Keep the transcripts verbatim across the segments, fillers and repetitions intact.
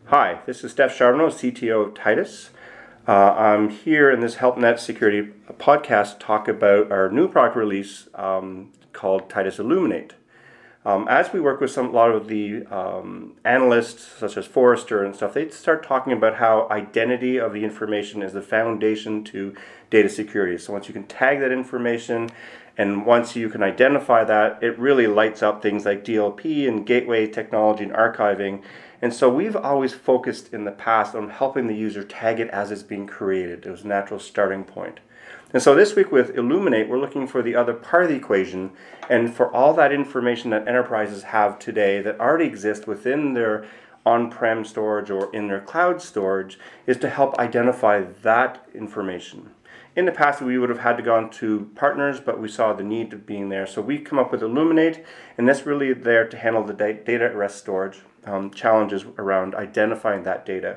Hi, this is Steph Charbonneau, C T O of Titus. Uh, I'm here in this HelpNet Security podcast to talk about our new product release um, called Titus Illuminate. Um, as we work with some, a lot of the um, analysts, such as Forrester and stuff, they start talking about how identity of the information is the foundation to data security. So once you can tag that information, and once you can identify that, it really lights up things like D L P and gateway technology and archiving. And so we've always focused in the past on helping the user tag it as it's being created. It was a natural starting point. And so this week with Illuminate, we're looking for the other part of the equation, and for all that information that enterprises have today that already exists within their on-prem storage or in their cloud storage, is to help identify that information. In the past, we would have had to go on to partners, but we saw the need of being there. So we come up with Illuminate, and that's really there to handle the data at rest storage um, challenges around identifying that data.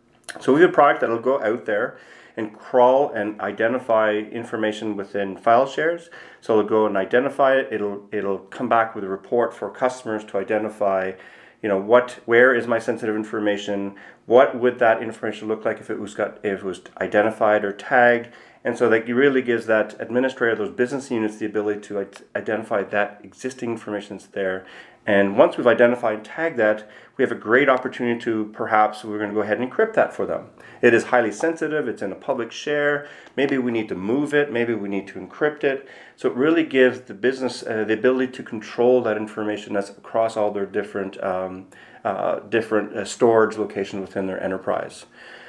So we have a product that will go out there and crawl and identify information within file shares. So it'll go and identify it. It'll it'll come back with a report for customers to identify, you know, what where is my sensitive information? What would that information look like if it was got if it was identified or tagged? And so that really gives that administrator, those business units, the ability to identify that existing information that's there. And once we've identified and tagged that, we have a great opportunity to perhaps we're going to go ahead and encrypt that for them. It is highly sensitive. It's in a public share. Maybe we need to move it. Maybe we need to encrypt it. So it really gives the business uh, the ability to control that information that's across all their different um, uh, different uh, storage locations within their enterprise.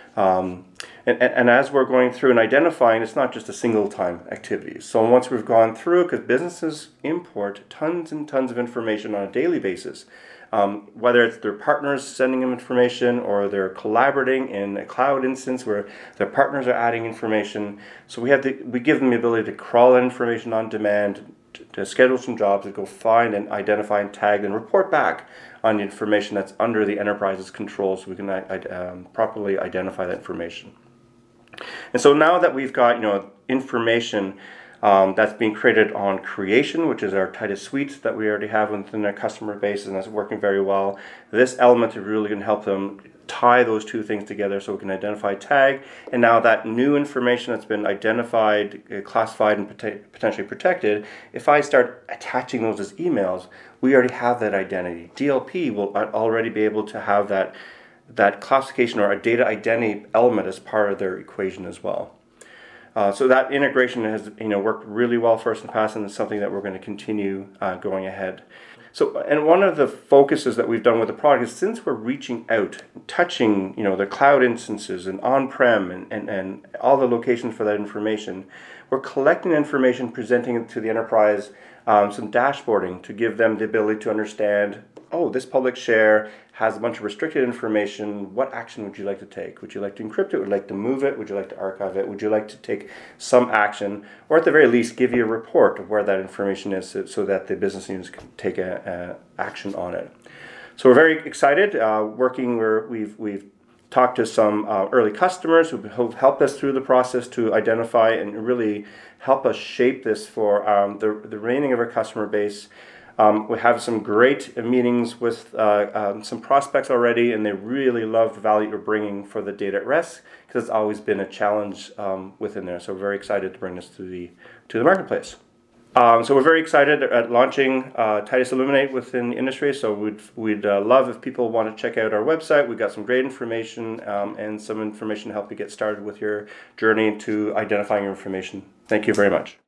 Um, and, and, and as we're going through and identifying, it's not just a single time activity. So once we've gone through, because businesses import tons and tons of information on a daily basis, um, whether it's their partners sending them information or they're collaborating in a cloud instance where their partners are adding information. So we have the, we give them the ability to crawl that information on demand, to, to schedule some jobs, to go find and identify and tag and report back on the information that's under the enterprise's control, so we can um, properly identify that information. And so now that we've got, you know, information um, that's being created on Creation, which is our Titus Suite that we already have within our customer base, and that's working very well. This element is really going to help them tie those two things together so we can identify, tag, and now that new information that's been identified, uh, classified, and pot- potentially protected, if I start attaching those as emails, we already have that identity. D L P will already be able to have that, that classification or a data identity element as part of their equation as well. Uh, so that integration has, you know, worked really well for us in the past, and it's something that we're going to continue uh, going ahead. So, and one of the focuses that we've done with the product is since we're reaching out, touching, you know, the cloud instances and on-prem and, and, and all the locations for that information, we're collecting information, presenting it to the enterprise, um, some dashboarding to give them the ability to understand, oh, this public share has a bunch of restricted information. What action would you like to take? Would you like to encrypt it? Would you like to move it? Would you like to archive it? Would you like to take some action? Or at the very least, give you a report of where that information is so, so that the business units can take a, a action on it. So we're very excited. Uh, working where we've we've talked to some uh, early customers who've helped us through the process to identify and really help us shape this for um, the, the remaining of our customer base. Um, we have some great meetings with uh, um, some prospects already, and they really love the value you're bringing for the data at rest, because it's always been a challenge um, within there. So we're very excited to bring this to the to the marketplace. Um, so we're very excited at launching uh, Titus Illuminate within the industry. So we'd we'd uh, love if people want to check out our website. We've got some great information um, and some information to help you get started with your journey to identifying your information. Thank you very much.